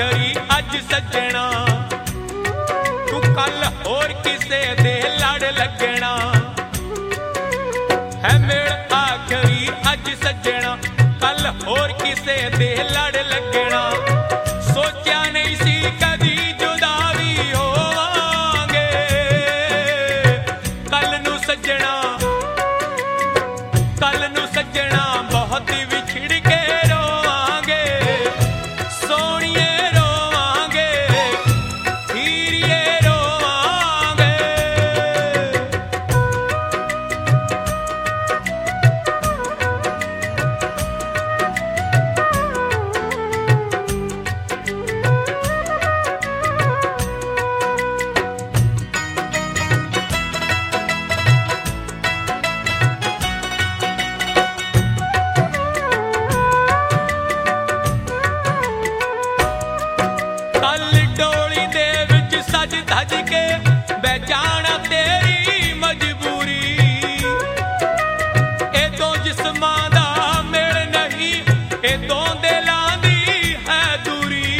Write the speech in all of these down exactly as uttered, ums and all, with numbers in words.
आखरी अज सजना, तू कल होर किसे दे लड़ लगना है। मेल आखरी अज सजना, कल होर किसे दे लड़ लगना। सोचा नहीं सी कदी जुदा भी होवांगे, कल नू सजना, कल नू सजना बहुत विछड़ के रोवांगे। सोनिए रोवांगे, हीरिए रोवांगे। धज के बेचाना तेरी मजबूरी, ए तो जिस्मां दा मेल नहीं, ए तो दिलां दी है दूरी,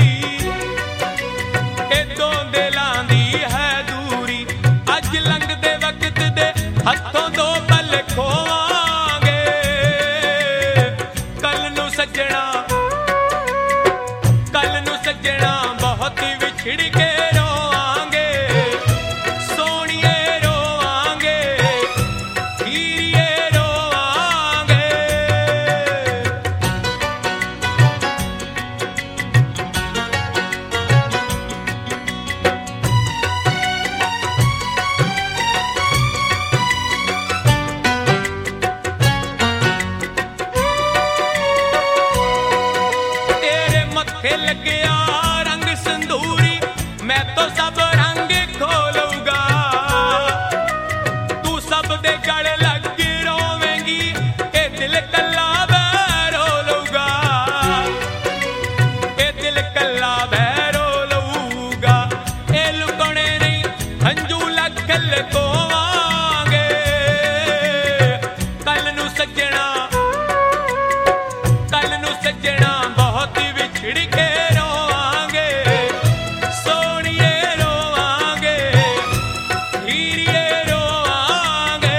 ए तो दिलां दी है दूरी। अज लंघदे वक्त दे हथों दो पल खोवांगे, कल नू सजना, कल नू सजना बहुत विछड़ के लग गया रंग संदूरी, मैं तो सब रंग खोलूंगा। तू सब दे गल लग रोवेंगी, ए दिल कल्ला बैरो लूगा, ए दिल कल्ला बैरो लूगा। ए लुकने नहीं हंजू लख लकोवांगे, कल नू सजना, कल नू सजना बहुत विछड़ के रोवांगे। सोनिए रोवांगे, हीरिए रोवांगे।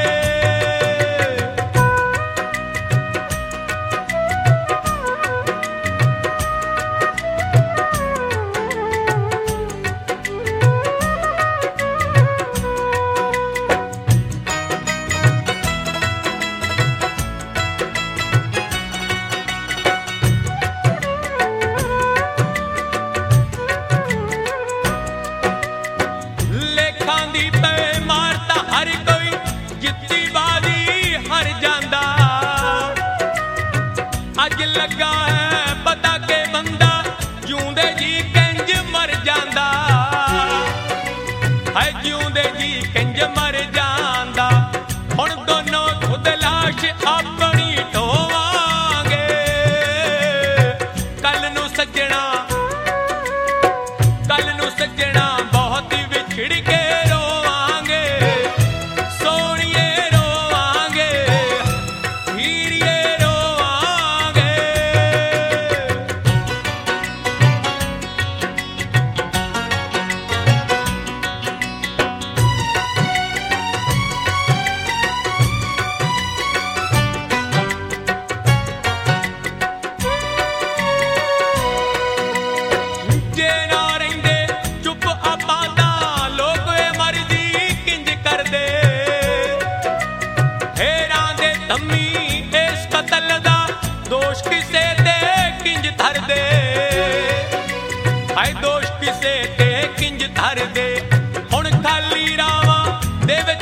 हर कोई जित्ती बाजी हर जांदा, अज लगा है पता के बंदा जिउंदे जी कंज मर जांदा है, जिउंदे जी कंज मर जांदा। हुण दोनों खुद लाश अपनी ढोवांगे, कल नू सजना, कल नू सजना बहुत विछड़ के दोष किसे ते किंज धर दे, हाय दोष किसे ते किंज धर दे। हुण खाली रावां दे विच